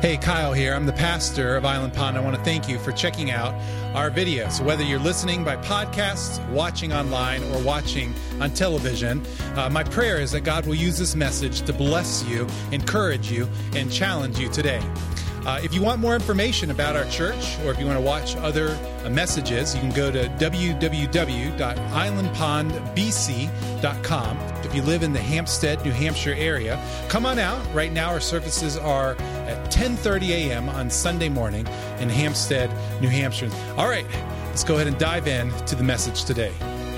Hey, Kyle here. I'm the pastor of Island Pond. I want to thank you for checking out our videos. Whether you're listening by podcast, watching online, or watching on television, my prayer is that God will use this message to bless you, encourage you, and challenge you today. If you want more information about our church, or if you want to watch other messages, you can go to www.islandpondbc.com. If you live in the Hampstead, New Hampshire area, come on out. Right now our services are at 10:30 a.m. on Sunday morning in Hampstead, New Hampshire. All right, let's go ahead and dive in to the message today.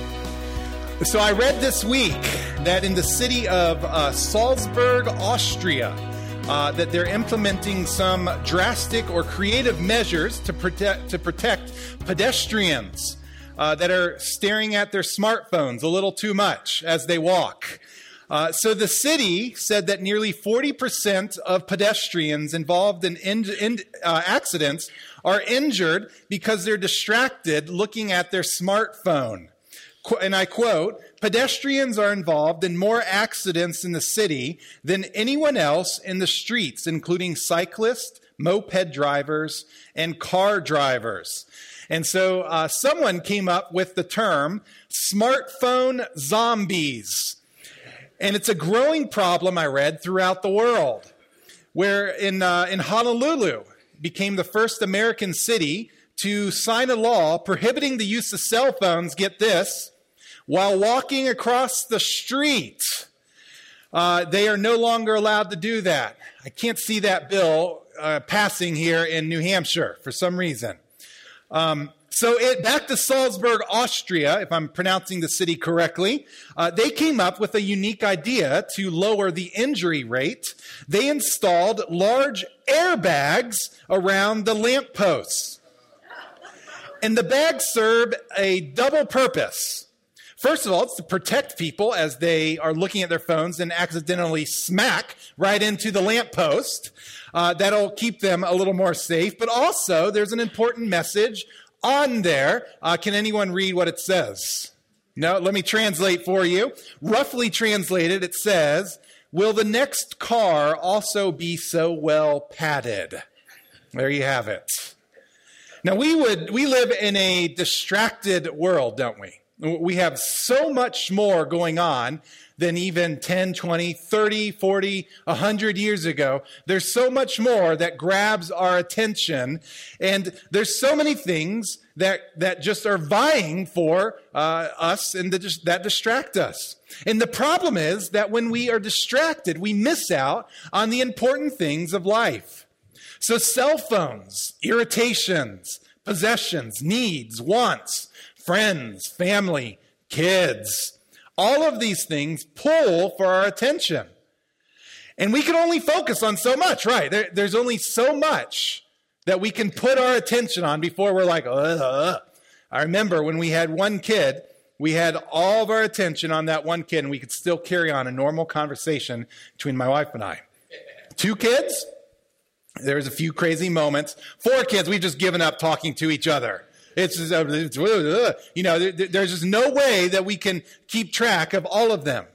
So I read this week that in the city of Salzburg, Austria, that they're implementing some drastic or creative measures to protect pedestrians that are staring at their smartphones a little too much as they walk. So the city said that nearly 40% of pedestrians involved in accidents are injured because they're distracted looking at their smartphone. And I quote, "Pedestrians are involved in more accidents in the city than anyone else in the streets, including cyclists, moped drivers, and car drivers." And so someone came up with the term smartphone zombies. And it's a growing problem, I read, throughout the world, where in Honolulu became the first American city to sign a law prohibiting the use of cell phones, get this, while walking across the street. They are no longer allowed to do that. I can't see that bill passing here in New Hampshire for some reason. Back to Salzburg, Austria, if I'm pronouncing the city correctly, they came up with a unique idea to lower the injury rate. They installed large airbags around the lampposts. And the bags serve a double purpose. First of all, it's to protect people as they are looking at their phones and accidentally smack right into the lamppost. That'll keep them a little more safe. But also, there's an important message on there. Can anyone read what it says? No, let me translate for you. Roughly translated, it says, "Will the next car also be so well padded?" There you have it. Now, we live in a distracted world, don't we? We have so much more going on than even 10, 20, 30, 40, 100 years ago. There's so much more that grabs our attention. And there's so many things that just are vying for us and that distract us. And the problem is that when we are distracted, we miss out on the important things of life. So cell phones, irritations, possessions, needs, wants, friends, family, kids, all of these things pull for our attention. And we can only focus on so much, right? There's only so much that we can put our attention on before we're like, I remember when we had one kid, we had all of our attention on that one kid, and we could still carry on a normal conversation between my wife and I. 2 kids, there's a few crazy moments. 4 kids, we've just given up talking to each other. It's there's just no way that we can keep track of all of them.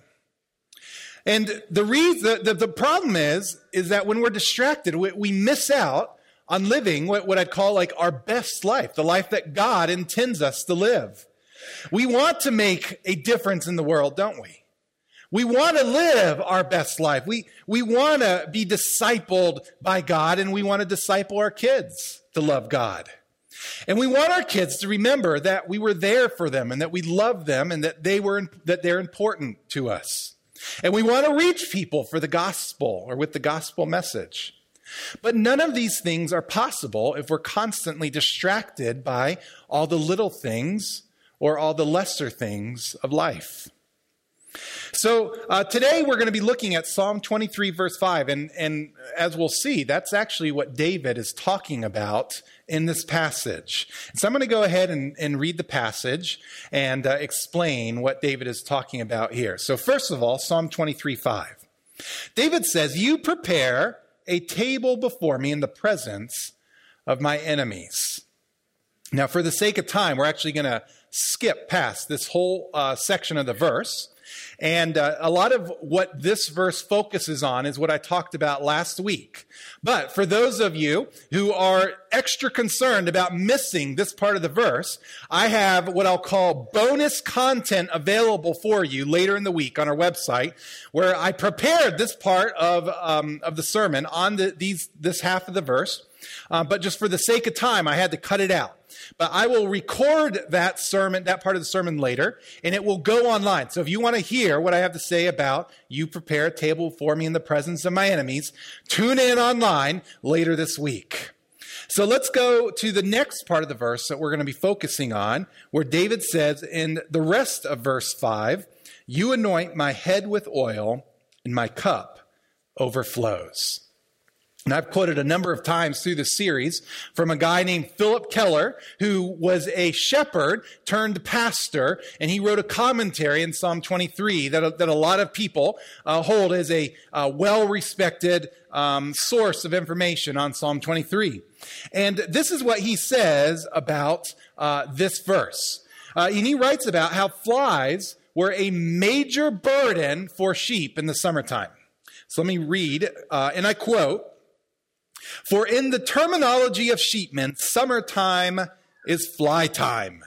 And the problem is that when we're distracted, we miss out on living what I'd call like our best life, the life that God intends us to live. We want to make a difference in the world, don't we? We want to live our best life. We want to be discipled by God, and we want to disciple our kids to love God. And we want our kids to remember that we were there for them and that we love them and that they're important to us. And we want to reach people for the gospel or with the gospel message. But none of these things are possible if we're constantly distracted by all the little things or all the lesser things of life. So today we're going to be looking at Psalm 23, verse 5. And as we'll see, that's actually what David is talking about in this passage. So I'm going to go ahead and read the passage and explain what David is talking about here. So first of all, Psalm 23, 5. David says, "You prepare a table before me in the presence of my enemies." Now, for the sake of time, we're actually going to skip past this whole section of the verse. And a lot of what this verse focuses on is what I talked about last week. But for those of you who are extra concerned about missing this part of the verse, I have what I'll call bonus content available for you later in the week on our website, where I prepared this part of the sermon on this half of the verse. But just for the sake of time, I had to cut it out. But I will record that part of the sermon later, and it will go online. So if you want to hear what I have to say about you prepare a table for me in the presence of my enemies, tune in online later this week. So let's go to the next part of the verse that we're going to be focusing on, where David says in the rest of verse 5, "You anoint my head with oil, and my cup overflows." And I've quoted a number of times through this series from a guy named Philip Keller, who was a shepherd turned pastor, and he wrote a commentary in Psalm 23 that a lot of people hold as a well-respected source of information on Psalm 23. And this is what he says about this verse. And he writes about how flies were a major burden for sheep in the summertime. So let me read, and I quote, "For in the terminology of sheepmen, summertime is fly time.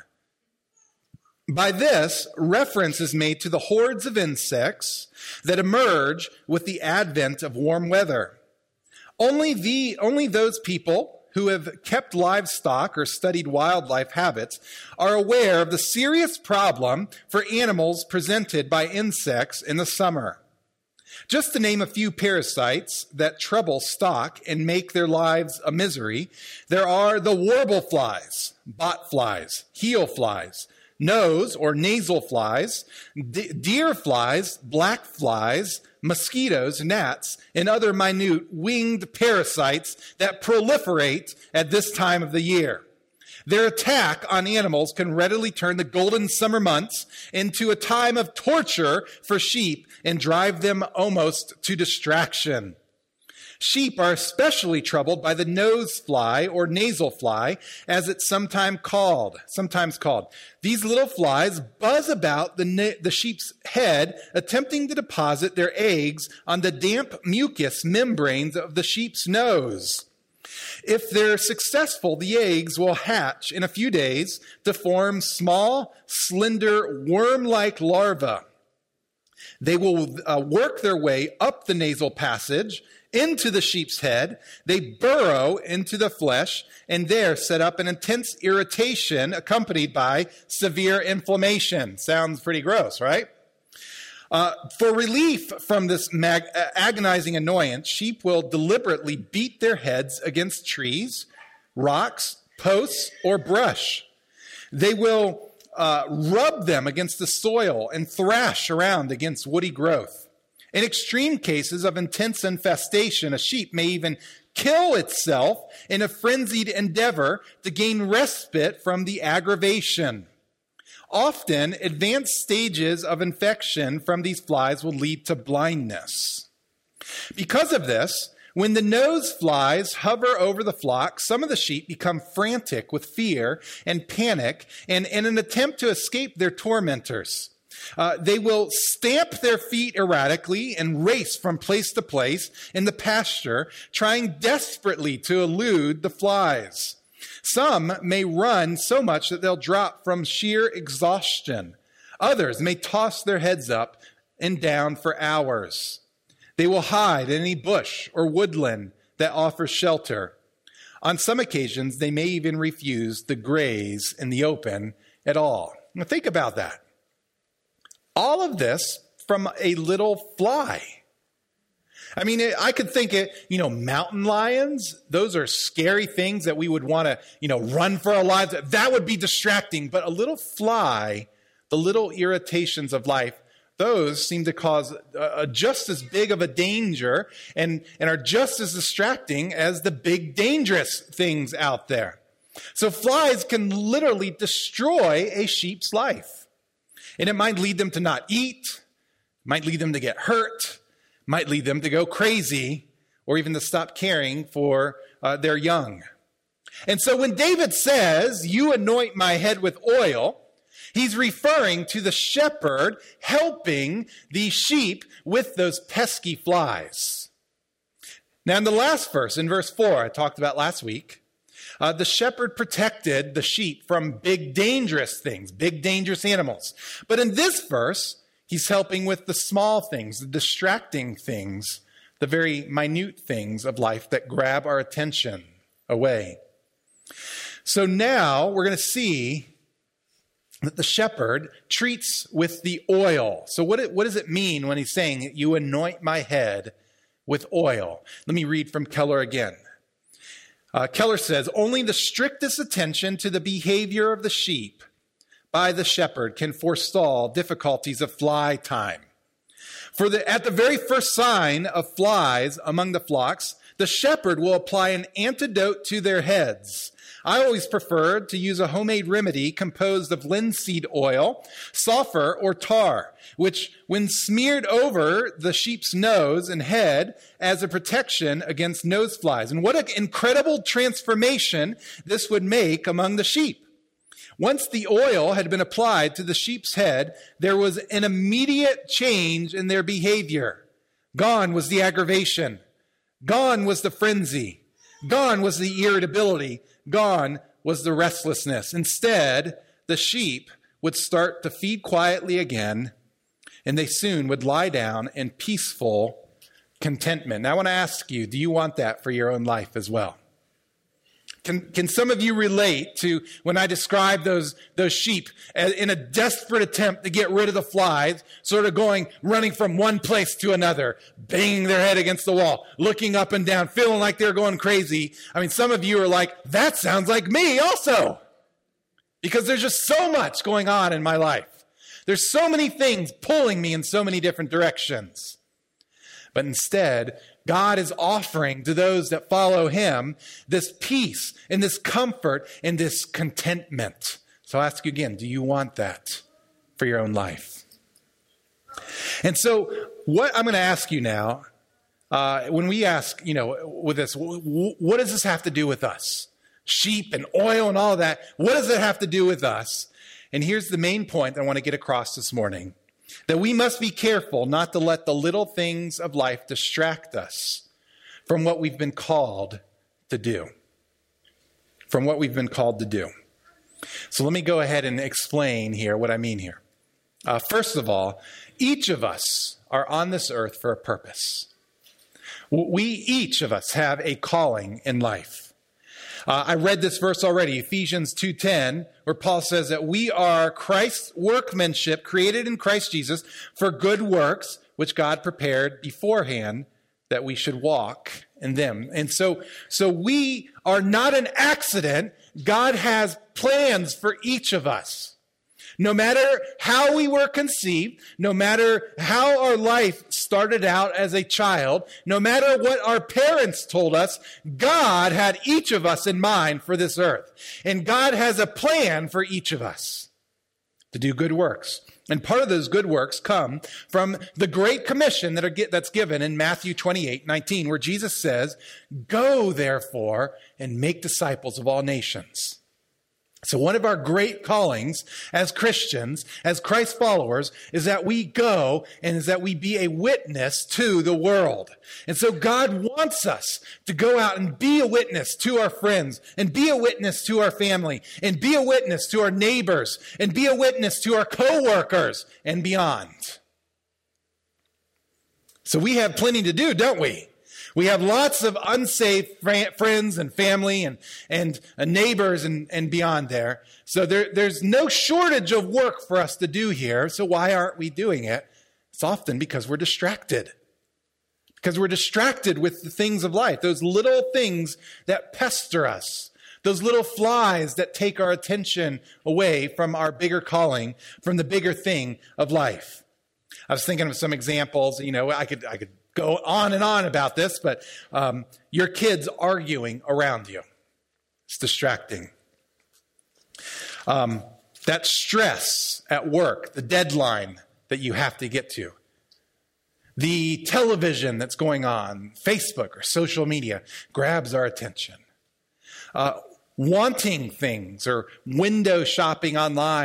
By this, reference is made to the hordes of insects that emerge with the advent of warm weather. Only those people who have kept livestock or studied wildlife habits are aware of the serious problem for animals presented by insects in the summer. Just to name a few parasites that trouble stock and make their lives a misery, there are the warble flies, bot flies, heel flies, nose or nasal flies, deer flies, black flies, mosquitoes, gnats, and other minute winged parasites that proliferate at this time of the year. Their attack on animals can readily turn the golden summer months into a time of torture for sheep and drive them almost to distraction. Sheep are especially troubled by the nose fly or nasal fly, as it's sometimes called. These little flies buzz about the sheep's head, attempting to deposit their eggs on the damp mucous membranes of the sheep's nose. If they're successful, the eggs will hatch in a few days to form small, slender, worm-like larvae. They will work their way up the nasal passage into the sheep's head. They burrow into the flesh and there set up an intense irritation accompanied by severe inflammation. Sounds pretty gross, right? For relief from this agonizing annoyance, sheep will deliberately beat their heads against trees, rocks, posts, or brush. They will rub them against the soil and thrash around against woody growth. In extreme cases of intense infestation, a sheep may even kill itself in a frenzied endeavor to gain respite from the aggravation. Often, advanced stages of infection from these flies will lead to blindness. Because of this, when the nose flies hover over the flock, some of the sheep become frantic with fear and panic and in an attempt to escape their tormentors. They will stamp their feet erratically and race from place to place in the pasture, trying desperately to elude the flies. Some may run so much that they'll drop from sheer exhaustion. Others may toss their heads up and down for hours. They will hide in any bush or woodland that offers shelter. On some occasions, they may even refuse to graze in the open at all. Now think about that. All of this from a little fly. I mean, I could think mountain lions, those are scary things that we would want to, run for our lives. That would be distracting. But a little fly, the little irritations of life, those seem to cause just as big of a danger and are just as distracting as the big dangerous things out there. So flies can literally destroy a sheep's life. And it might lead them to not eat, might lead them to get hurt, might lead them to go crazy, or even to stop caring for their young. And so when David says, "You anoint my head with oil," He's referring to the shepherd helping the sheep with those pesky flies. Now, in the last verse, in verse 4, I talked about last week, the shepherd protected the sheep from big, dangerous things, big, dangerous animals. But in this verse, he's helping with the small things, the distracting things, the very minute things of life that grab our attention away. So now we're going to see that the shepherd treats with the oil. So what does it mean when he's saying, you anoint my head with oil? Let me read from Keller again. Keller says, only the strictest attention to the behavior of the sheep by the shepherd can forestall difficulties of fly time. At the very first sign of flies among the flocks, the shepherd will apply an antidote to their heads. I always preferred to use a homemade remedy composed of linseed oil, sulfur, or tar, which, when smeared over the sheep's nose and head as a protection against nose flies. And what an incredible transformation this would make among the sheep. Once the oil had been applied to the sheep's head, there was an immediate change in their behavior. Gone was the aggravation. Gone was the frenzy. Gone was the irritability. Gone was the restlessness. Instead, the sheep would start to feed quietly again, and they soon would lie down in peaceful contentment. Now, I want to ask you, do you want that for your own life as well? Can some of you relate to when I describe those sheep in a desperate attempt to get rid of the flies, sort of running from one place to another, banging their head against the wall, looking up and down, feeling like they're going crazy? I mean, some of you are like, that sounds like me also. Because there's just so much going on in my life. There's so many things pulling me in so many different directions. But instead, God is offering to those that follow him this peace and this comfort and this contentment. So I'll ask you again, do you want that for your own life? And so what I'm going to ask you now, when we ask, with this, what does this have to do with us? Sheep and oil and all of that. What does it have to do with us? And here's the main point I want to get across this morning. That we must be careful not to let the little things of life distract us from what we've been called to do. From what we've been called to do. So let me go ahead and explain here what I mean here. First of all, each of us are on this earth for a purpose. Each of us have a calling in life. I read this verse already, Ephesians 2:10, where Paul says that we are Christ's workmanship, created in Christ Jesus for good works, which God prepared beforehand that we should walk in them. And so we are not an accident. God has plans for each of us. No matter how we were conceived, no matter how our life started out as a child, no matter what our parents told us, God had each of us in mind for this earth. And God has a plan for each of us to do good works. And part of those good works come from the Great Commission that's given in Matthew 28:19, where Jesus says, "Go, therefore, and make disciples of all nations." So one of our great callings as Christians, as Christ followers, is that we go and is that we be a witness to the world. And so God wants us to go out and be a witness to our friends and be a witness to our family and be a witness to our neighbors and be a witness to our co-workers and beyond. So we have plenty to do, don't we? We have lots of unsaved friends and family and neighbors and beyond there. So there's no shortage of work for us to do here. So why aren't we doing it? It's often because we're distracted. Because we're distracted with the things of life, those little things that pester us, those little flies that take our attention away from our bigger calling, from the bigger thing of life. I was thinking of some examples. I could go on and on about this, but your kids arguing around you. It's distracting. That stress at work, the deadline that you have to get to. The television that's going on, Facebook or social media, grabs our attention. Wanting things or window shopping online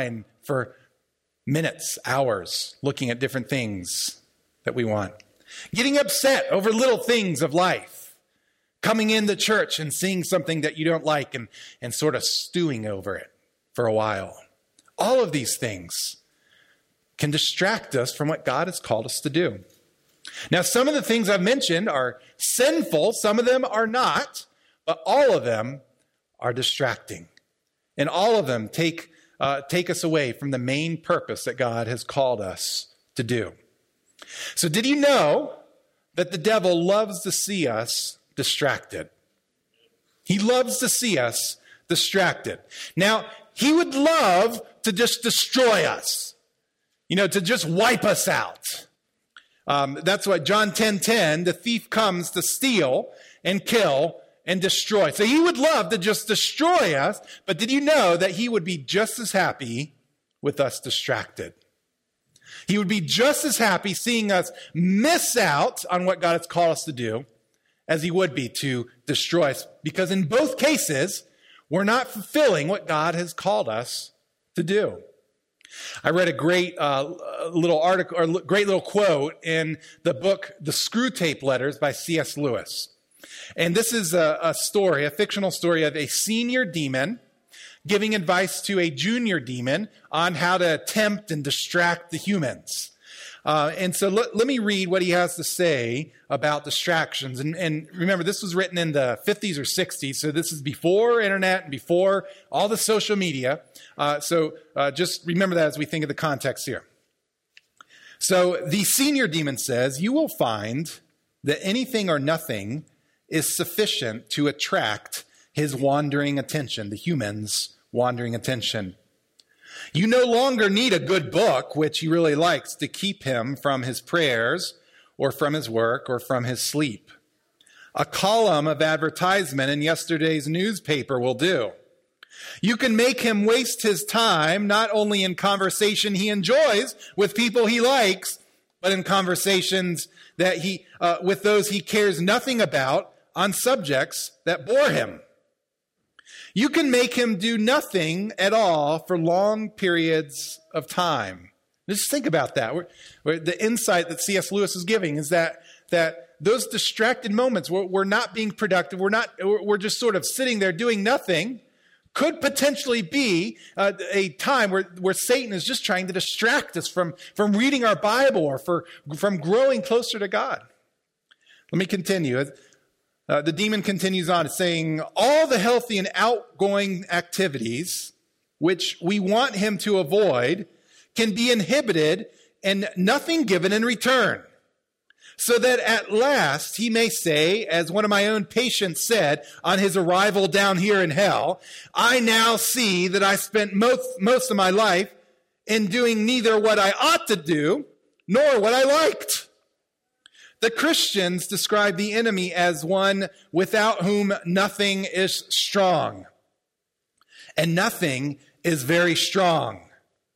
for minutes, hours, looking at different things that we want. Getting upset over little things of life. Coming into church and seeing something that you don't like and sort of stewing over it for a while. All of these things can distract us from what God has called us to do. Now, some of the things I've mentioned are sinful. Some of them are not. But all of them are distracting. And all of them take us away from the main purpose that God has called us to do. So did you know that the devil loves to see us distracted? He loves to see us distracted. Now, he would love to just destroy us, to just wipe us out. That's what John 10:10, the thief comes to steal and kill and destroy. So he would love to just destroy us, but did you know that he would be just as happy with us distracted? He would be just as happy seeing us miss out on what God has called us to do as he would be to destroy us, because in both cases, we're not fulfilling what God has called us to do. I read a great little article, or great little quote in the book, The Screwtape Letters by C.S. Lewis. And this is a story, a fictional story of a senior demon giving advice to a junior demon on how to tempt and distract the humans. And so let me read what he has to say about distractions. And remember, this was written in the 50s or 60s, so this is before internet and before all the social media. So just remember that as we think of the context here. So the senior demon says, "You will find that anything or nothing is sufficient to attract his wandering attention, the human's wandering attention. You no longer need a good book, which he really likes, to keep him from his prayers or from his work or from his sleep. A column of advertisement in yesterday's newspaper will do. You can make him waste his time not only in conversation he enjoys with people he likes, but in conversations that with those he cares nothing about on subjects that bore him. You can make him do nothing at all for long periods of time." Just think about that. The insight that C.S. Lewis is giving is that those distracted moments where we're not being productive, we're just sort of sitting there doing nothing, could potentially be a time where Satan is just trying to distract us from reading our Bible or from growing closer to God. Let me continue. The demon continues on saying, "All the healthy and outgoing activities which we want him to avoid can be inhibited and nothing given in return, so that at last he may say, as one of my own patients said on his arrival down here in hell, 'I now see that I spent most of my life in doing neither what I ought to do nor what I liked.' The Christians describe the enemy as one without whom nothing is strong. And nothing is very strong.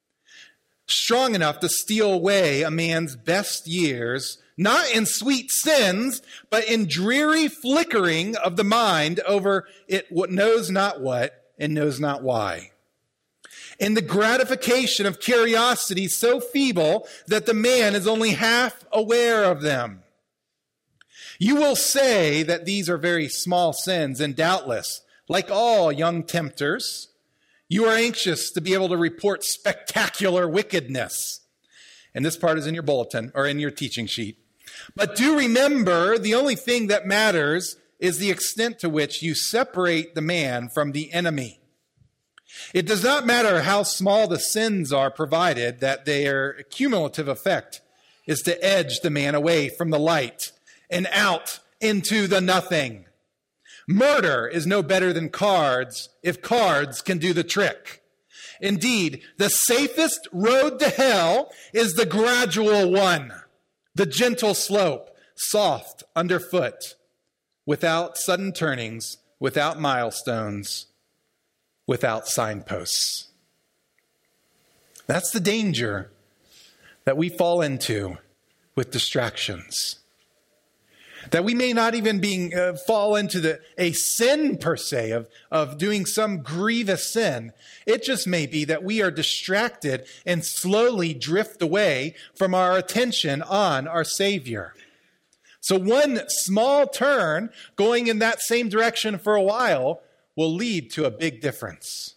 Strong enough to steal away a man's best years, not in sweet sins, but in dreary flickering of the mind over it what knows not what and knows not why. In the gratification of curiosity so feeble that the man is only half aware of them. You will say that these are very small sins, and doubtless, like all young tempters, you are anxious to be able to report spectacular wickedness. And this part is in your bulletin or in your teaching sheet. But do remember, the only thing that matters is the extent to which you separate the man from the enemy. It does not matter how small the sins are, provided that their cumulative effect is to edge the man away from the light and out into the nothing. Murder is no better than cards if cards can do the trick. Indeed, the safest road to hell is the gradual one, the gentle slope, soft underfoot, without sudden turnings, without milestones, without signposts. That's the danger that we fall into with distractions. That we may not even fall into a sin per se of doing some grievous sin. It just may be that we are distracted and slowly drift away from our attention on our Savior. So one small turn going in that same direction for a while will lead to a big difference.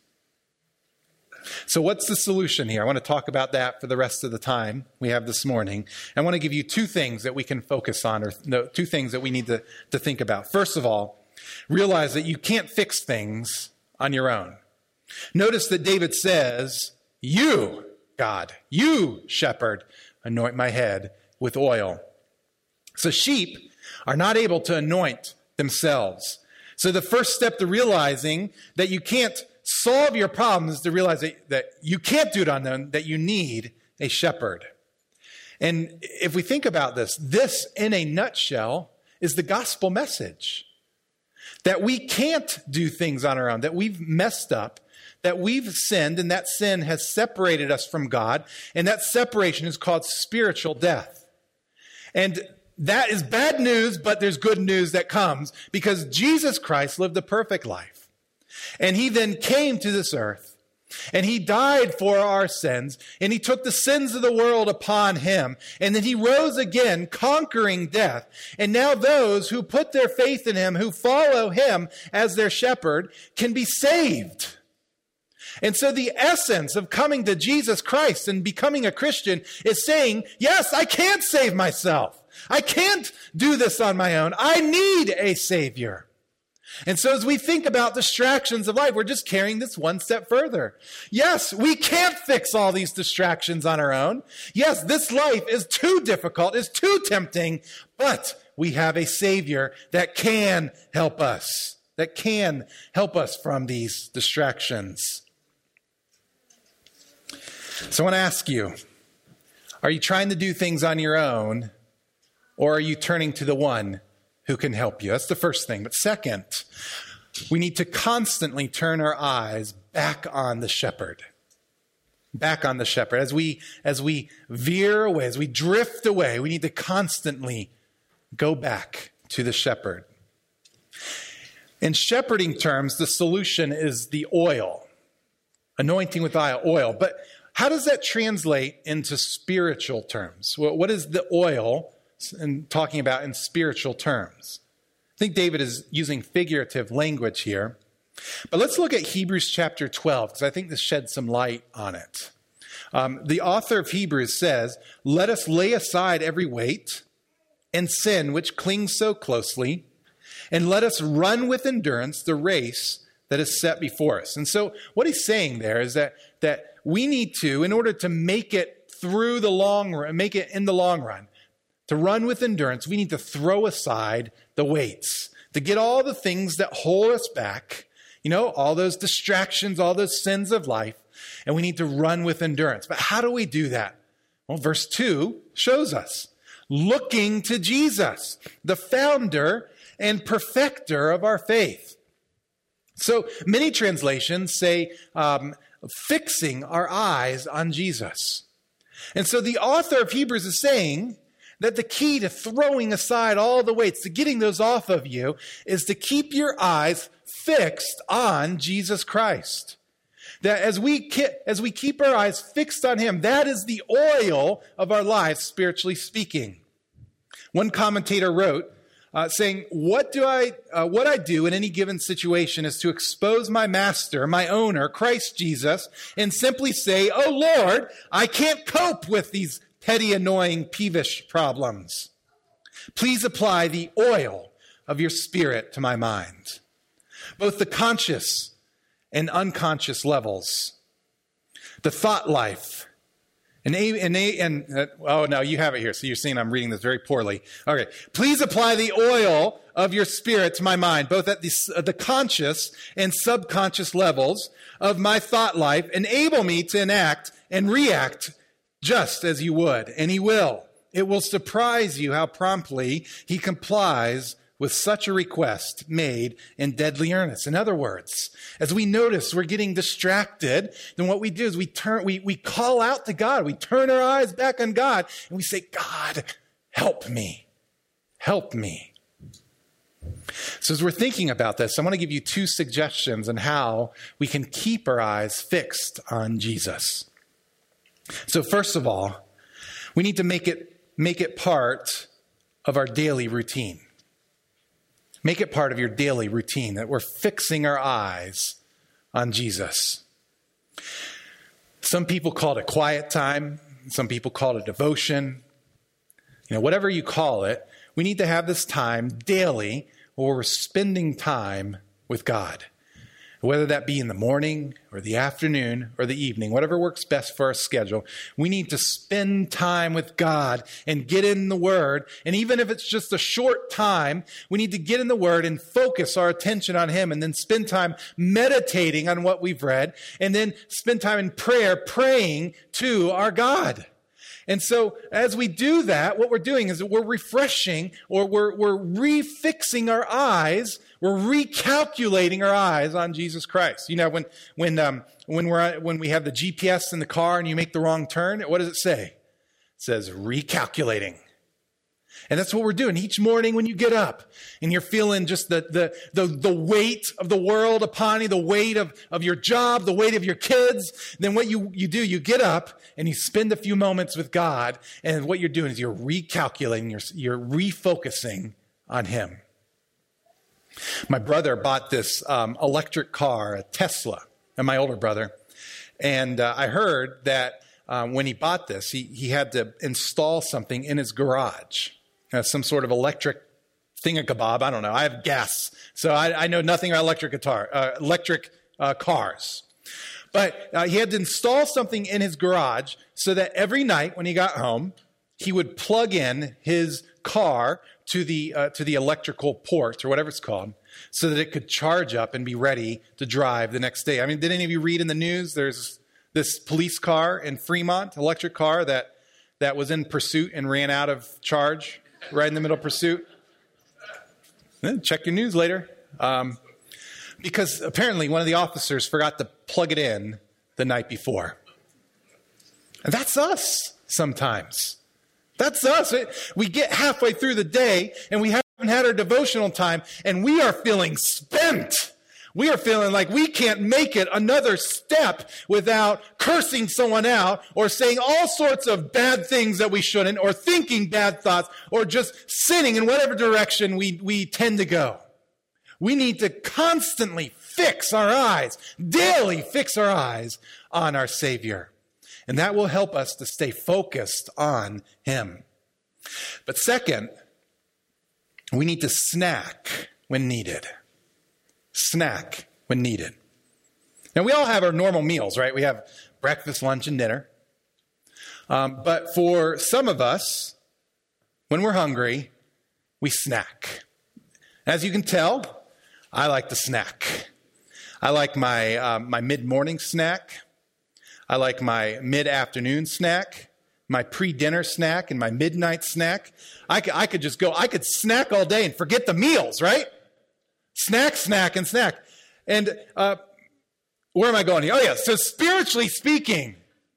So what's the solution here? I want to talk about that for the rest of the time we have this morning. I want to give you two things that we can focus on, or two things that we need to think about. First of all, realize that you can't fix things on your own. Notice that David says, "You, God, you, shepherd, anoint my head with oil." So sheep are not able to anoint themselves. So the first step to realizing that you can't solve your problems is to realize that you can't do it on them, that you need a shepherd. And if we think about this in a nutshell is the gospel message. That we can't do things on our own, that we've messed up, that we've sinned, and that sin has separated us from God, and that separation is called spiritual death. And that is bad news, but there's good news that comes because Jesus Christ lived a perfect life. And he then came to this earth, and he died for our sins, and he took the sins of the world upon him, and then he rose again, conquering death. And now those who put their faith in him, who follow him as their shepherd, can be saved. And so the essence of coming to Jesus Christ and becoming a Christian is saying, yes, I can't save myself. I can't do this on my own. I need a Savior. And so as we think about distractions of life, we're just carrying this one step further. Yes, we can't fix all these distractions on our own. Yes, this life is too difficult, is too tempting, but we have a Savior that can help us, from these distractions. So I want to ask you, are you trying to do things on your own, or are you turning to the one who can help you? That's the first thing. But second, we need to constantly turn our eyes back on the shepherd. Back on the shepherd. As we veer away, as we drift away, we need to constantly go back to the shepherd. In shepherding terms, the solution is the oil. Anointing with oil. But how does that translate into spiritual terms? What is the oil and talking about in spiritual terms? I think David is using figurative language here. But let's look at Hebrews chapter 12, because I think this sheds some light on it. The author of Hebrews says, "Let us lay aside every weight and sin which clings so closely, and let us run with endurance the race that is set before us." And so what he's saying there is that we need to, in order to make it through the long run, make it in the long run, to run with endurance, we need to throw aside the weights, to get all the things that hold us back, all those distractions, all those sins of life, and we need to run with endurance. But how do we do that? Well, verse 2 shows us, looking to Jesus, the founder and perfecter of our faith. So many translations say fixing our eyes on Jesus. And so the author of Hebrews is saying that the key to throwing aside all the weights, to getting those off of you, is to keep your eyes fixed on Jesus Christ. That as we keep our eyes fixed on him, that is the oil of our lives, spiritually speaking. One commentator wrote, saying, what I do in any given situation is to expose my master, my owner, Christ Jesus, and simply say, "Oh Lord, I can't cope with these petty, annoying, peevish problems. Please apply the oil of your Spirit to my mind." Both the conscious and unconscious levels, the thought life, oh no, you have it here. So you're seeing I'm reading this very poorly. Okay. Please apply the oil of your Spirit to my mind, both at the conscious and subconscious levels of my thought life. Enable me to enact and react just as you would. And he will. It will surprise you how promptly he complies with such a request made in deadly earnest. In other words, as we notice we're getting distracted, then what we do is we call out to God. We turn our eyes back on God and we say, "God, help me. Help me." So as we're thinking about this, I want to give you two suggestions on how we can keep our eyes fixed on Jesus. So first of all, we need to make it part of our daily routine. Make it part of your daily routine that we're fixing our eyes on Jesus. Some people call it a quiet time. Some people call it a devotion. Whatever you call it, we need to have this time daily where we're spending time with God. Whether that be in the morning or the afternoon or the evening, whatever works best for our schedule, we need to spend time with God and get in the Word. And even if it's just a short time, we need to get in the Word and focus our attention on Him, and then spend time meditating on what we've read, and then spend time in prayer, praying to our God. And so as we do that, what we're doing is that we're refreshing, or we're refixing our eyes. We're recalculating our eyes on Jesus Christ. When we have the GPS in the car and you make the wrong turn, what does it say? It says recalculating. And that's what we're doing each morning when you get up and you're feeling just the weight of the world upon you, the weight of your job, the weight of your kids. Then what you do, you get up and you spend a few moments with God. And what you're doing is you're recalculating, you're refocusing on Him. My brother bought this electric car, a Tesla, and my older brother. And I heard that when he bought this, he had to install something in his garage. Some sort of electric thingamabobby. I don't know. I have gas, so I know nothing about electric cars. But he had to install something in his garage so that every night when he got home, he would plug in his car to the electrical port, or whatever it's called, so that it could charge up and be ready to drive the next day. I mean, did any of you read in the news? There's this police car in Fremont, electric car that was in pursuit and ran out of charge right in the middle of pursuit. Check your news later. Because apparently one of the officers forgot to plug it in the night before. And that's us sometimes. That's us. We get halfway through the day and we haven't had our devotional time and we are feeling spent. We are feeling like we can't make it another step without cursing someone out or saying all sorts of bad things that we shouldn't, or thinking bad thoughts, or just sinning in whatever direction we tend to go. We need to constantly fix our eyes, daily fix our eyes on our Savior. And that will help us to stay focused on Him. But second, we need to snack when needed. Snack when needed. Now, we all have our normal meals, right? We have breakfast, lunch, and dinner. But for some of us, when we're hungry, we snack. As you can tell, I like to snack. I like my mid-morning snack. I like my mid-afternoon snack, my pre-dinner snack, and my midnight snack. I could snack all day and forget the meals, right? Snack, snack, and snack. And where am I going here? Oh, yeah. So spiritually speaking,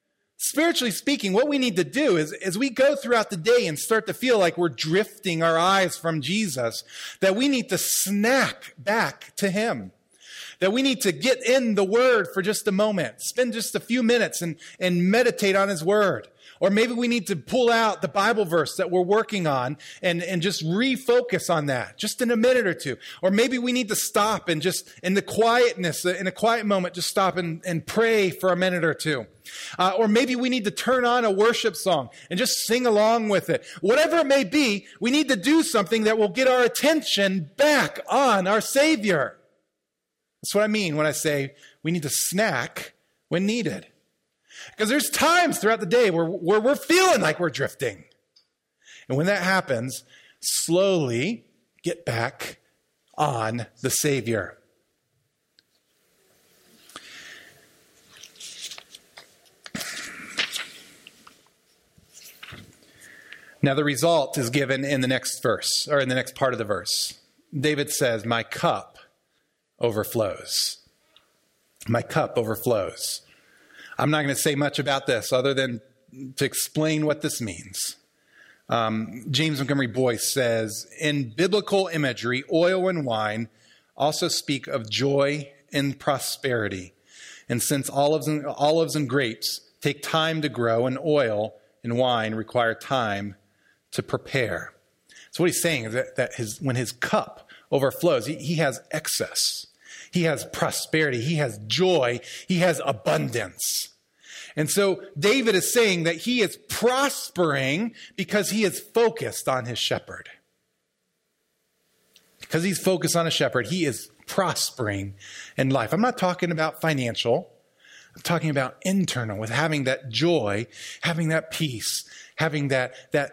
what we need to do is, as we go throughout the day and start to feel like we're drifting our eyes from Jesus, that we need to snack back to Him. That we need to get in the Word for just a moment, spend just a few minutes and meditate on His Word. Or maybe we need to pull out the Bible verse that we're working on and just refocus on that just in a minute or two. Or maybe we need to stop and just in the quietness, in a quiet moment, just stop and pray for a minute or two. Or maybe we need to turn on a worship song and just sing along with it. Whatever it may be, we need to do something that will get our attention back on our Savior. That's what I mean when I say we need to snack when needed. Because there's times throughout the day where we're feeling like we're drifting. And when that happens, slowly get back on the Savior. Now the result is given in the next verse, or in the next part of the verse. David says, "My cup overflows." My cup overflows. I'm not going to say much about this other than to explain what this means. James Montgomery Boyce says, in biblical imagery, oil and wine also speak of joy and prosperity. And since olives and grapes take time to grow, and oil and wine require time to prepare. So what he's saying is that when his cup overflows, he has excess. He has prosperity. He has joy. He has abundance. And so David is saying that he is prospering because he is focused on his shepherd. Because he's focused on a shepherd, he is prospering in life. I'm not talking about financial. I'm talking about internal, with having that joy, having that peace, having that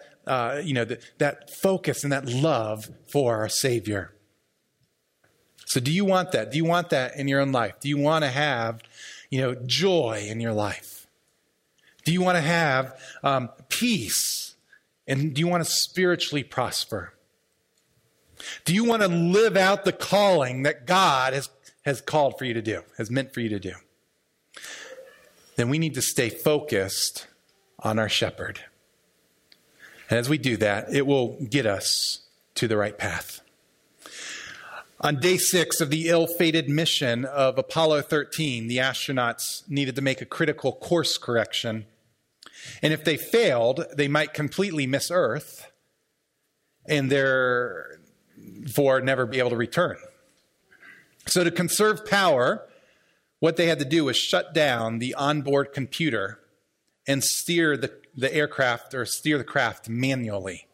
focus and that love for our Savior. So do you want that? Do you want that in your own life? Do you want to have, joy in your life? Do you want to have peace? And do you want to spiritually prosper? Do you want to live out the calling that God has called for you to do, has meant for you to do? Then we need to stay focused on our shepherd. And as we do that, it will get us to the right path. On day 6 of the ill-fated mission of Apollo 13, the astronauts needed to make a critical course correction. And if they failed, they might completely miss Earth and therefore never be able to return. So to conserve power, what they had to do was shut down the onboard computer and steer the aircraft or steer the craft manually.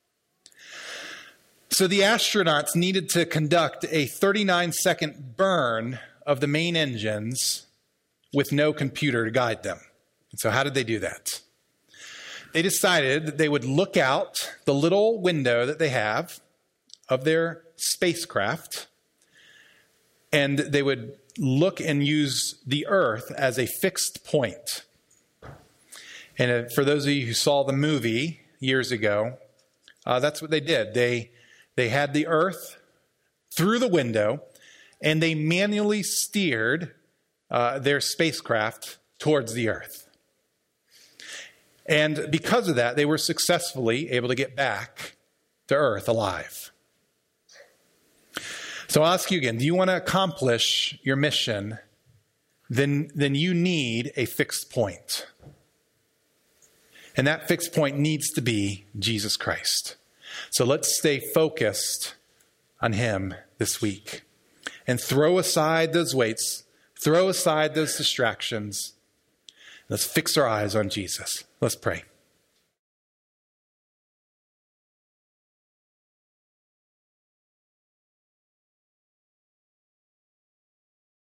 So the astronauts needed to conduct a 39-second burn of the main engines with no computer to guide them. And so how did they do that? They decided that they would look out the little window that they have of their spacecraft, and they would look and use the Earth as a fixed point. And for those of you who saw the movie years ago, that's what they did. They had the Earth through the window, and they manually steered their spacecraft towards the Earth. And because of that, they were successfully able to get back to Earth alive. So I'll ask you again, do you want to accomplish your mission? Then you need a fixed point. And that fixed point needs to be Jesus Christ. So let's stay focused on him this week and throw aside those weights, throw aside those distractions. Let's fix our eyes on Jesus. Let's pray.